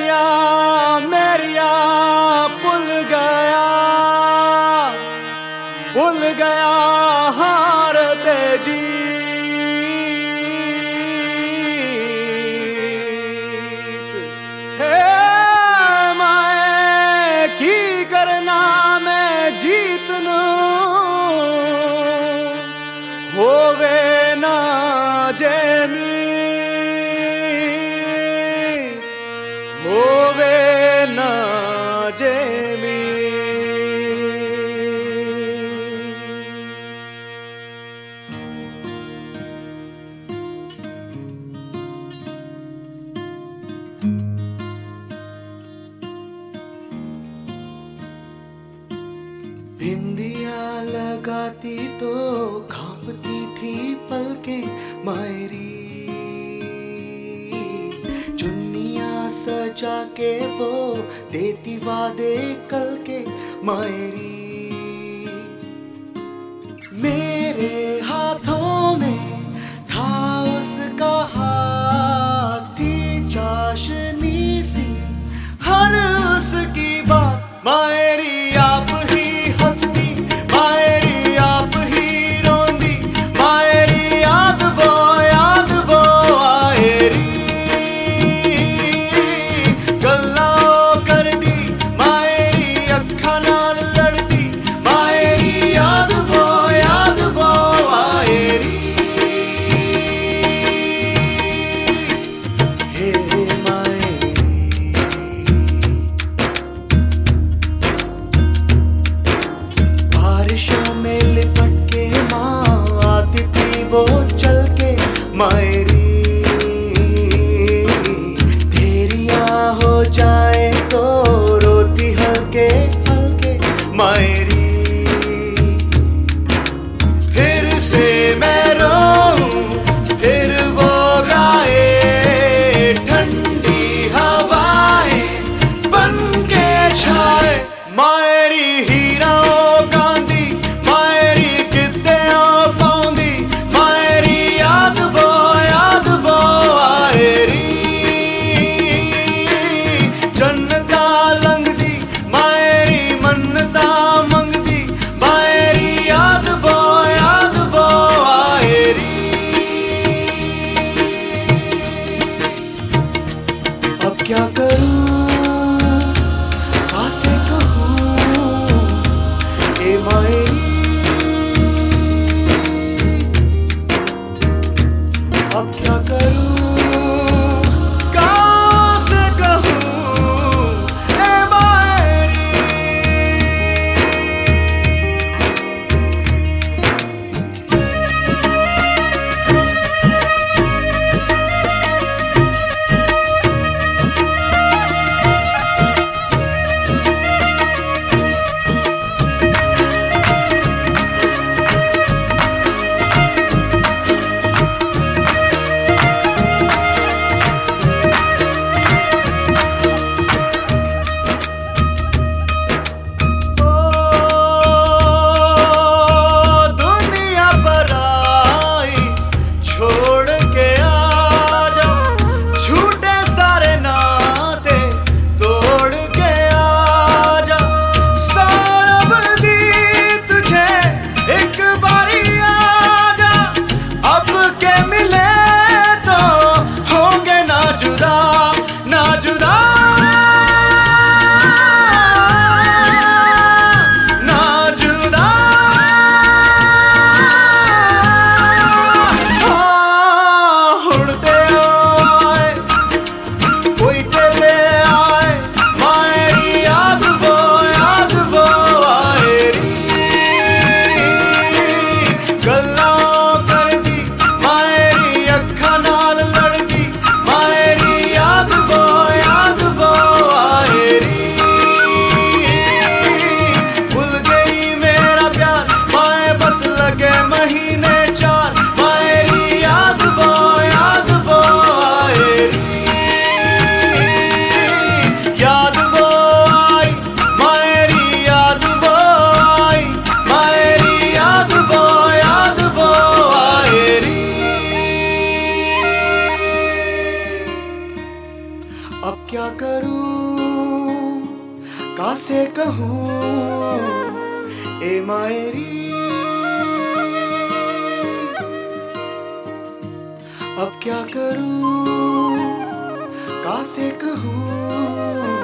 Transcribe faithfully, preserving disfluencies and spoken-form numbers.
मेरिया मेरिया भुल गया भुल गया हार ते जीत। हे माए की करना मैं जीत नू होवे ना जेमी होवे ना जेमी। बिंदिया लगाती तो कांपती थी पलकें मायरी, चुन्नियां सजा के वो देती वादे कल के मायरी। मेरे हाथों में था उसका हाथ, थी चाशनी सी हर उसकी बात मायरी। आप ही हंसती मायरी आप ही रोंदी मायरी, याद वो याद वो आएरी। गल्ला कर दी मायरी अखा नाल लड़दी अब क्या करूं, कासे कहूं ए मायरी। अब क्या करूं, कासे कहूं